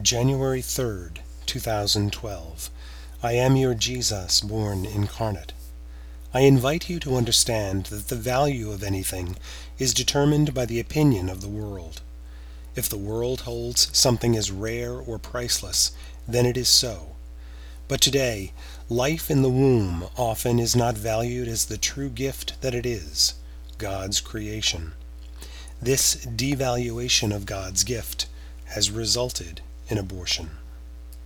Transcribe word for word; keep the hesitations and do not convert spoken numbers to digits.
January third, two thousand twelve. I am your Jesus born incarnate. I invite you to understand that the value of anything is determined by the opinion of the world. If the world holds something as rare or priceless, then it is so. But today, life in the womb often is not valued as the true gift that it is, God's creation. This devaluation of God's gift has resulted in abortion.